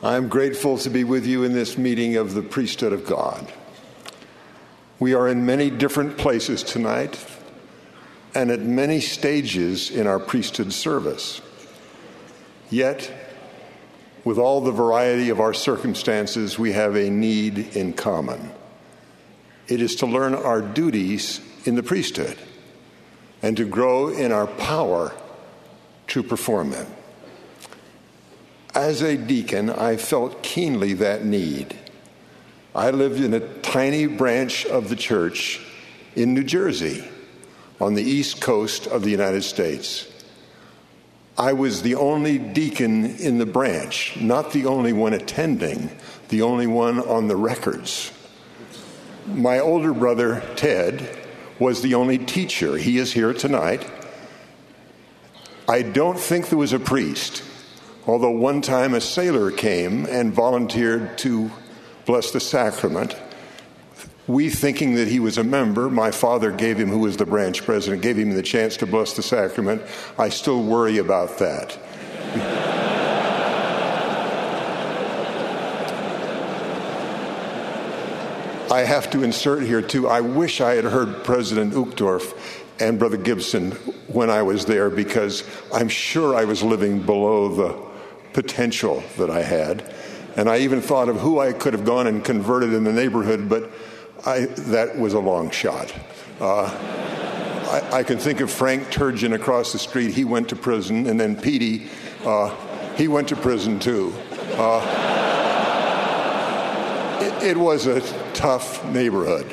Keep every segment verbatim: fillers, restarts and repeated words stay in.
I'm grateful to be with you in this meeting of the priesthood of God. We are in many different places tonight and at many stages in our priesthood service. Yet, with all the variety of our circumstances, we have a need in common. It is to learn our duties in the priesthood and to grow in our power to perform them. As a deacon, I felt keenly that need. I lived in a tiny branch of the church in New Jersey, on the east coast of the United States. I was the only deacon in the branch, not the only one attending, the only one on the records. My older brother, Ted, was the only teacher. He is here tonight. I don't think there was a priest. Although one time a sailor came and volunteered to bless the sacrament, we thinking that he was a member, my father gave him, who was the branch president, gave him the chance to bless the sacrament. I still worry about that. I have to insert here, too, I wish I had heard President Uchtdorf and Brother Gibson when I was there, because I'm sure I was living below the potential that I had. And I even thought of who I could have gone and converted in the neighborhood, but I, that was a long shot. Uh, I, I can think of Frank Turgeon across the street. He went to prison. And then Petey, uh, he went to prison too. Uh, it, it was a tough neighborhood.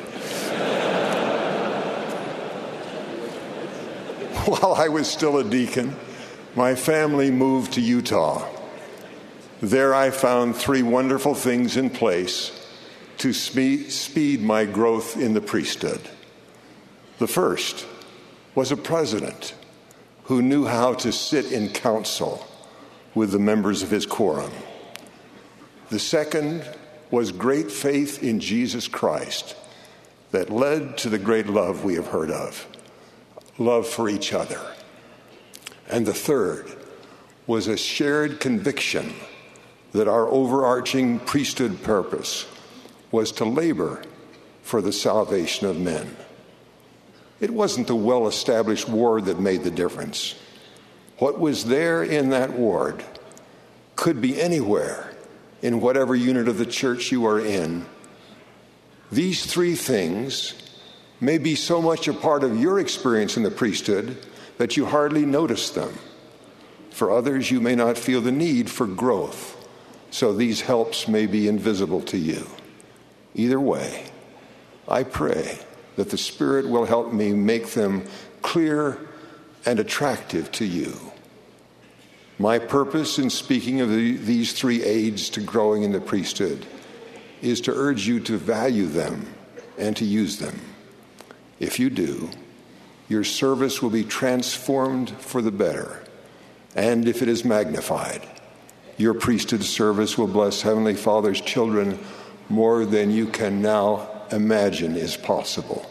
While I was still a deacon, my family moved to Utah. There I found three wonderful things in place to spe- speed my growth in the priesthood. The first was a president who knew how to sit in council with the members of his quorum. The second was great faith in Jesus Christ that led to the great love we have heard of, love for each other. And the third was a shared conviction that our overarching priesthood purpose was to labor for the salvation of men. It wasn't the well-established ward that made the difference. What was there in that ward could be anywhere in whatever unit of the church you are in. These three things may be so much a part of your experience in the priesthood that you hardly notice them. For others, you may not feel the need for growth, so these helps may be invisible to you. Either way, I pray that the Spirit will help me make them clear and attractive to you. My purpose in speaking of the, these three aids to growing in the priesthood is to urge you to value them and to use them. If you do, your service will be transformed for the better, and if it is magnified, your priesthood service will bless Heavenly Father's children more than you can now imagine is possible.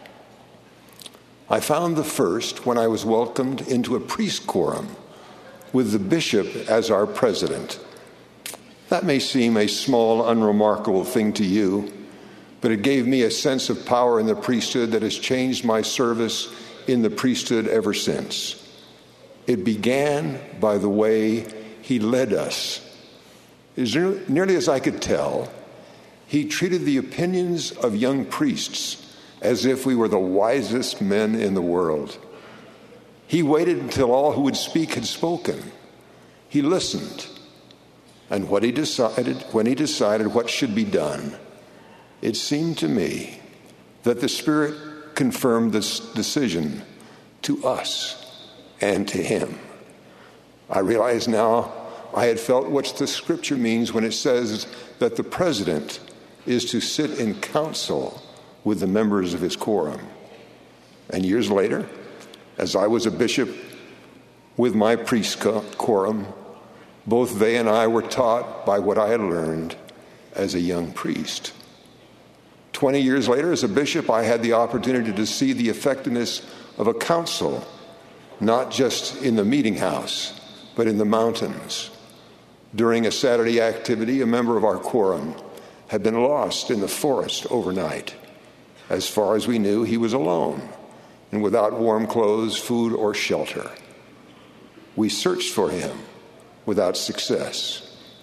I found the first when I was welcomed into a priest quorum with the bishop as our president. That may seem a small, unremarkable thing to you, but it gave me a sense of power in the priesthood that has changed my service in the priesthood ever since. It began by the way he led us. As nearly as I could tell, he treated the opinions of young priests as if we were the wisest men in the world. He waited until all who would speak had spoken. He listened. And what he decided, when he decided what should be done, it seemed to me that the Spirit confirmed this decision to us and to him. I realize now I had felt what the Scripture means when it says that the president is to sit in council with the members of his quorum. And years later, as I was a bishop with my priest quorum, both they and I were taught by what I had learned as a young priest. Twenty years later, as a bishop, I had the opportunity to see the effectiveness of a council, not just in the meeting house, but in the mountains. During a Saturday activity, a member of our quorum had been lost in the forest overnight. As far as we knew, he was alone and without warm clothes, food, or shelter. We searched for him without success.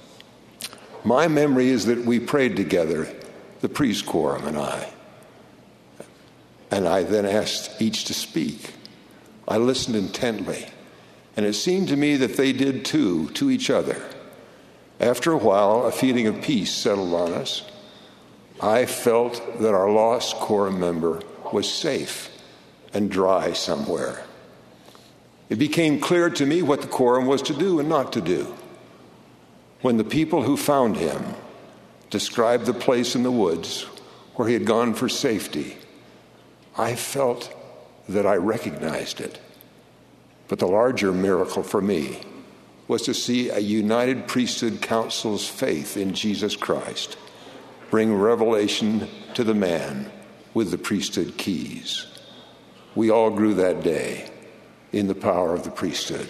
My memory is that we prayed together, the priest quorum and I, and I then asked each to speak. I listened intently, and it seemed to me that they did too, to each other. After a while, a feeling of peace settled on us. I felt that our lost quorum member was safe and dry somewhere. It became clear to me what the quorum was to do and not to do. When the people who found him described the place in the woods where he had gone for safety, I felt that I recognized it. But the larger miracle for me was to see a united priesthood council's faith in Jesus Christ bring revelation to the man with the priesthood keys. We all grew that day in the power of the priesthood.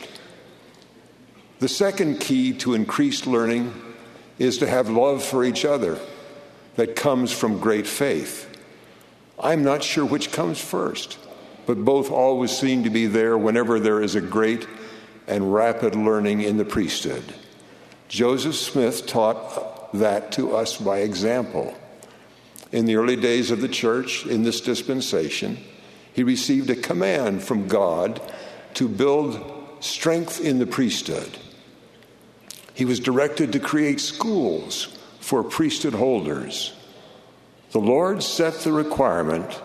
The second key to increased learning is to have love for each other that comes from great faith. I'm not sure which comes first, but both always seem to be there whenever there is a great and rapid learning in the priesthood. Joseph Smith taught that to us by example. In the early days of the church, in this dispensation, he received a command from God to build strength in the priesthood. He was directed to create schools for priesthood holders. The Lord set the requirement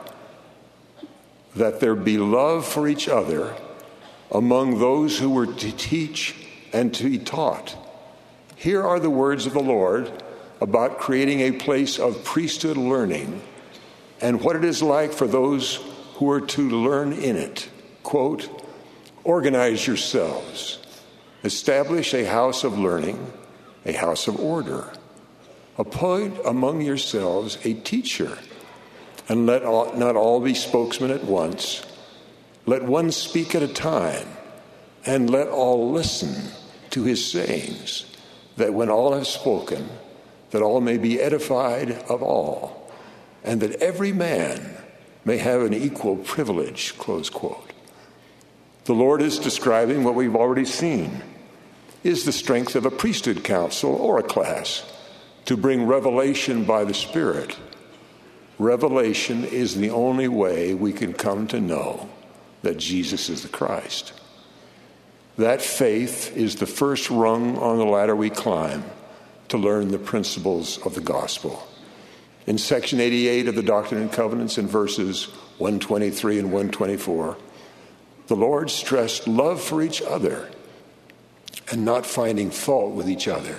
that there be love for each other among those who were to teach and to be taught. Here are the words of the Lord about creating a place of priesthood learning and what it is like for those who are to learn in it. Quote, organize yourselves, establish a house of learning, a house of order. Appoint among yourselves a teacher, and let all, not all be spokesmen at once. Let one speak at a time, and let all listen to his sayings, that when all have spoken, that all may be edified of all, and that every man may have an equal privilege, close quote. The Lord is describing what we've already seen, is the strength of a priesthood council or a class to bring revelation by the Spirit. Revelation is the only way we can come to know that Jesus is the Christ. That faith is the first rung on the ladder we climb to learn the principles of the gospel. In section eighty-eight of the Doctrine and Covenants, in verses one twenty-three and one twenty-four, the Lord stressed love for each other and not finding fault with each other.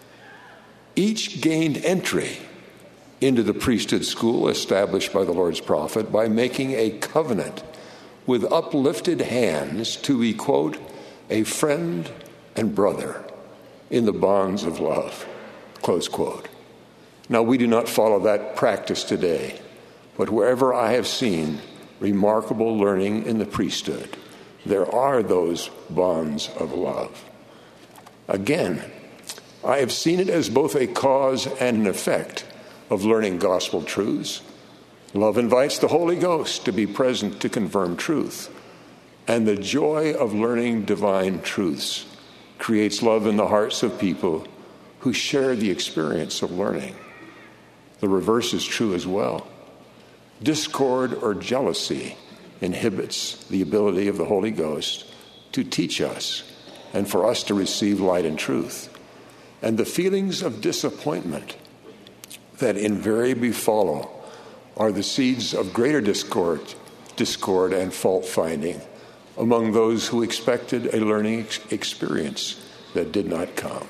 Each gained entry into the priesthood school established by the Lord's prophet by making a covenant with uplifted hands to be, quote, a friend and brother in the bonds of love, close quote. Now, we do not follow that practice today, but wherever I have seen remarkable learning in the priesthood, there are those bonds of love. Again, I have seen it as both a cause and an effect of learning gospel truths. Love invites the Holy Ghost to be present to confirm truth, and the joy of learning divine truths creates love in the hearts of people who share the experience of learning. The reverse is true as well. Discord or jealousy inhibits the ability of the Holy Ghost to teach us and for us to receive light and truth. And the feelings of disappointment that invariably follow are the seeds of greater discord, discord and fault-finding among those who expected a learning ex- experience that did not come.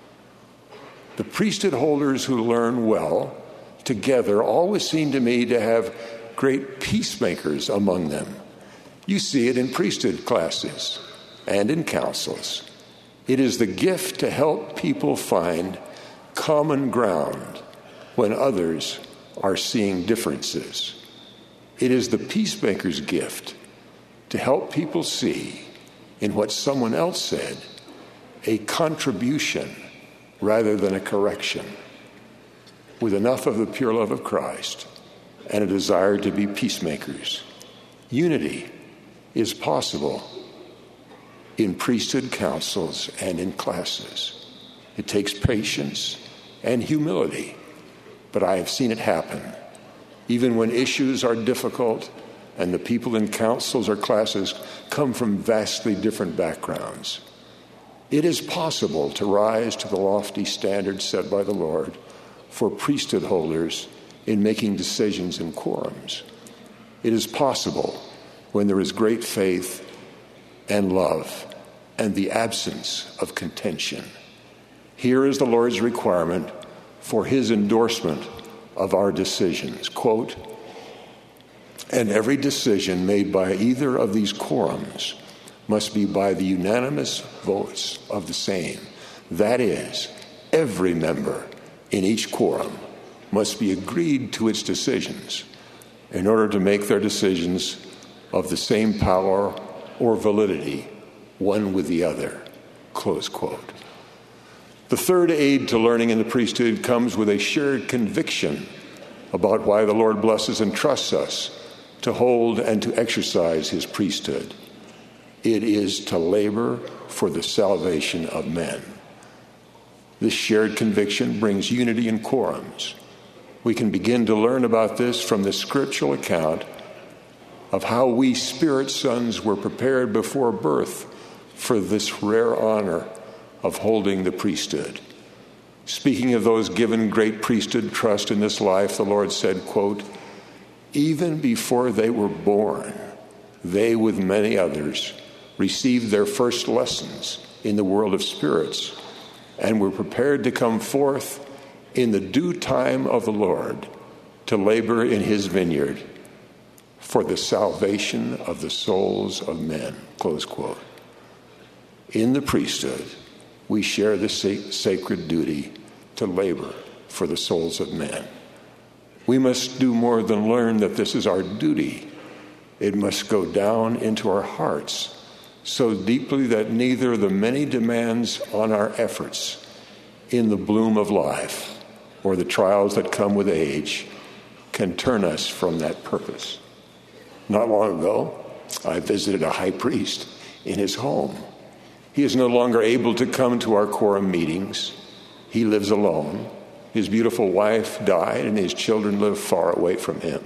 The priesthood holders who learn well together always seem to me to have great peacemakers among them. You see it in priesthood classes and in councils. It is the gift to help people find common ground when others are seeing differences. It is the peacemaker's gift to help people see in what someone else said a contribution rather than a correction, with enough of the pure love of Christ and a desire to be peacemakers. Unity is possible in priesthood councils and in classes. It takes patience and humility, but I have seen it happen. Even when issues are difficult and the people in councils or classes come from vastly different backgrounds, it is possible to rise to the lofty standards set by the Lord for priesthood holders in making decisions in quorums. It is possible when there is great faith and love and the absence of contention. Here is the Lord's requirement for his endorsement of our decisions. Quote, "And every decision made by either of these quorums must be by the unanimous votes of the same. That is, every member in each quorum must be agreed to its decisions in order to make their decisions of the same power or validity, one with the other." Close quote. The third aid to learning in the priesthood comes with a shared conviction about why the Lord blesses and trusts us to hold and to exercise his priesthood. It is to labor for the salvation of men. This shared conviction brings unity in quorums. We can begin to learn about this from the scriptural account of how we spirit sons were prepared before birth for this rare honor of holding the priesthood. Speaking of those given great priesthood trust in this life, the Lord said, quote, "Even before they were born, they with many others received their first lessons in the world of spirits and were prepared to come forth in the due time of the Lord to labor in his vineyard for the salvation of the souls of men." Close quote. In the priesthood, we share the sa- sacred duty to labor for the souls of men. We must do more than learn that this is our duty. It must go down into our hearts so deeply that neither the many demands on our efforts in the bloom of life or the trials that come with age can turn us from that purpose. Not long ago, I visited a high priest in his home. He is no longer able to come to our quorum meetings. He lives alone. His beautiful wife died, and his children live far away from him.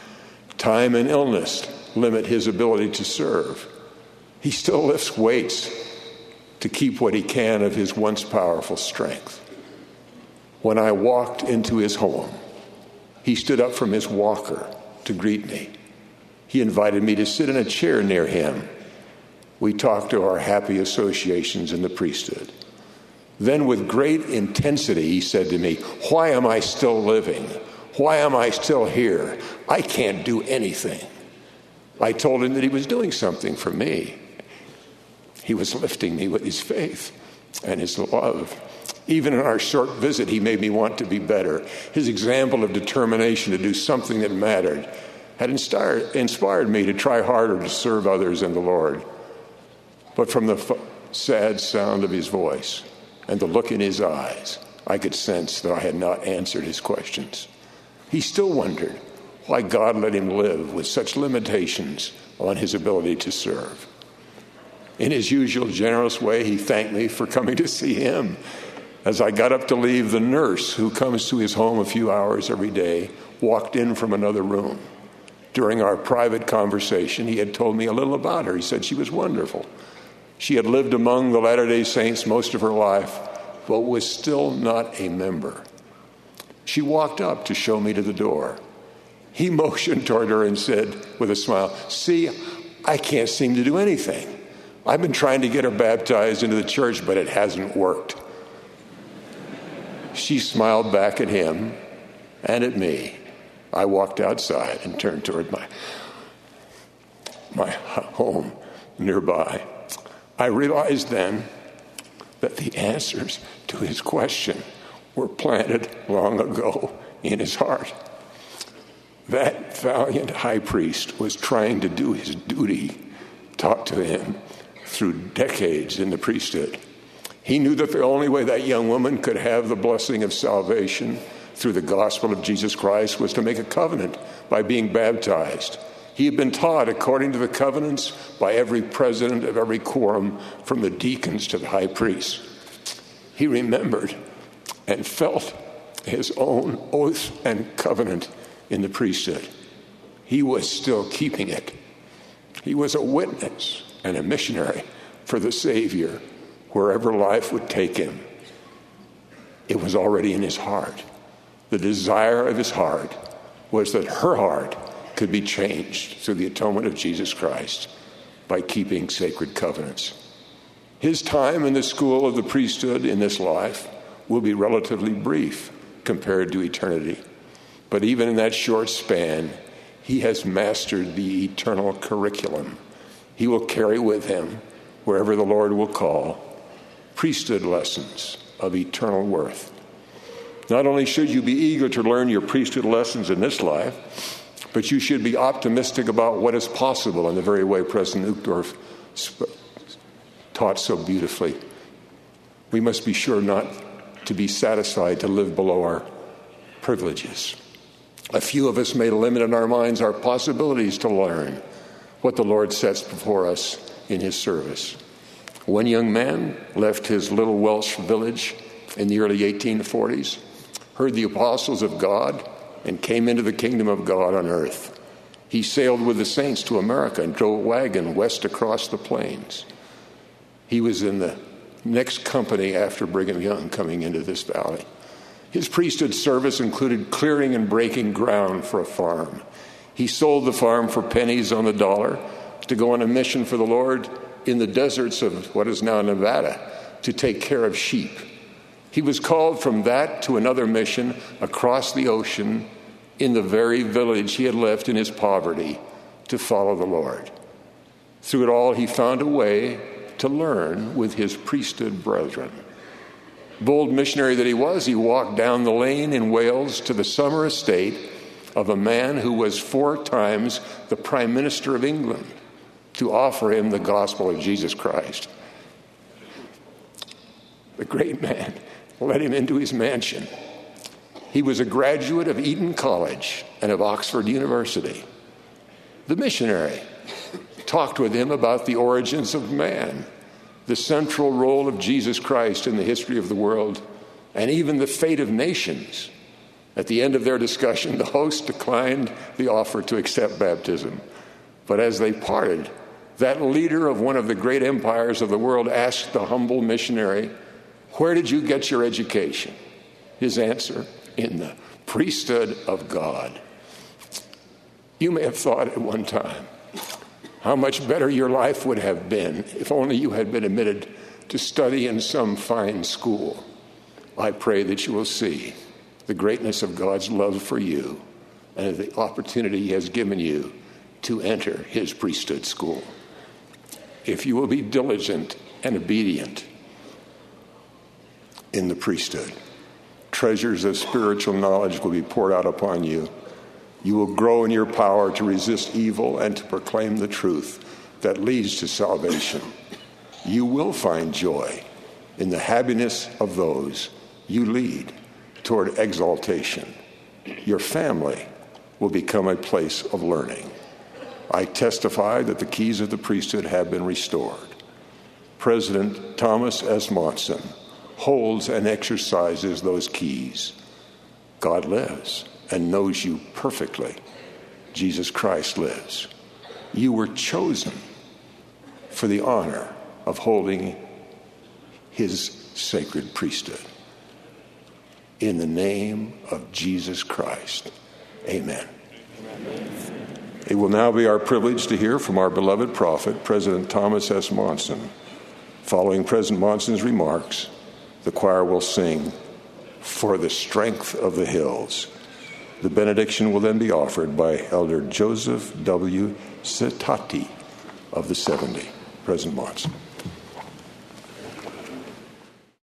Time and illness limit his ability to serve. He still lifts weights to keep what he can of his once powerful strength. When I walked into his home, he stood up from his walker to greet me. He invited me to sit in a chair near him. We talked of our happy associations in the priesthood. Then with great intensity, he said to me, "Why am I still living? Why am I still here? I can't do anything." I told him that he was doing something for me. He was lifting me with his faith and his love. Even in our short visit, he made me want to be better. His example of determination to do something that mattered had inspired, inspired me to try harder to serve others and the Lord. But from the f- sad sound of his voice and the look in his eyes, I could sense that I had not answered his questions. He still wondered why God let him live with such limitations on his ability to serve. In his usual generous way, he thanked me for coming to see him. As I got up to leave, the nurse who comes to his home a few hours every day walked in from another room. During our private conversation, he had told me a little about her. He said she was wonderful. She had lived among the Latter-day Saints most of her life, but was still not a member. She walked up to show me to the door. He motioned toward her and said with a smile, "See, I can't seem to do anything. I've been trying to get her baptized into the church, but it hasn't worked." She smiled back at him and at me. I walked outside and turned toward my, my home nearby. I realized then that the answers to his question were planted long ago in his heart. That valiant high priest was trying to do his duty taught to him through decades in the priesthood. He knew that the only way that young woman could have the blessing of salvation through the gospel of Jesus Christ was to make a covenant by being baptized. He had been taught according to the covenants by every president of every quorum, from the deacons to the high priest. He remembered and felt his own oath and covenant in the priesthood. He was still keeping it. He was a witness and a missionary for the Savior wherever life would take him. It was already in his heart. The desire of his heart was that her heart could be changed through the atonement of Jesus Christ by keeping sacred covenants. His time in the school of the priesthood in this life will be relatively brief compared to eternity. But even in that short span, he has mastered the eternal curriculum. He will carry with him, wherever the Lord will call, priesthood lessons of eternal worth. Not only should you be eager to learn your priesthood lessons in this life, but you should be optimistic about what is possible in the very way President Uchtdorf sp- taught so beautifully. We must be sure not to be satisfied to live below our privileges. A few of us may limit in our minds our possibilities to learn what the Lord sets before us in his service. One young man left his little Welsh village in the early eighteen forties, heard the apostles of God, and came into the kingdom of God on earth. He sailed with the saints to America and drove a wagon west across the plains. He was in the next company after Brigham Young coming into this valley. His priesthood service included clearing and breaking ground for a farm. He sold the farm for pennies on the dollar to go on a mission for the Lord in the deserts of what is now Nevada to take care of sheep. He was called from that to another mission across the ocean in the very village he had left in his poverty to follow the Lord. Through it all, he found a way to learn with his priesthood brethren. Bold missionary that he was, he walked down the lane in Wales to the summer estate of a man who was four times the Prime Minister of England to offer him the gospel of Jesus Christ. The great man led him into his mansion. He was a graduate of Eton College and of Oxford University. The missionary talked with him about the origins of man, the central role of Jesus Christ in the history of the world, and even the fate of nations. At the end of their discussion, the host declined the offer to accept baptism. But as they parted, that leader of one of the great empires of the world asked the humble missionary, "Where did you get your education?" His answer, "In the priesthood of God." You may have thought at one time how much better your life would have been if only you had been admitted to study in some fine school. I pray that you will see the greatness of God's love for you and the opportunity he has given you to enter his priesthood school. If you will be diligent and obedient in the priesthood, treasures of spiritual knowledge will be poured out upon you. You will grow in your power to resist evil and to proclaim the truth that leads to salvation. You will find joy in the happiness of those you lead toward exaltation. Your family will become a place of learning. I testify that the keys of the priesthood have been restored. President Thomas S. Monson holds and exercises those keys. God lives and knows you perfectly. Jesus Christ lives. You were chosen for the honor of holding his sacred priesthood. In the name of Jesus Christ, amen. Amen. It will now be our privilege to hear from our beloved prophet, President Thomas S. Monson. Following President Monson's remarks, the choir will sing, "For the Strength of the Hills." The benediction will then be offered by Elder Joseph W. Citati of the seventy. President Monson.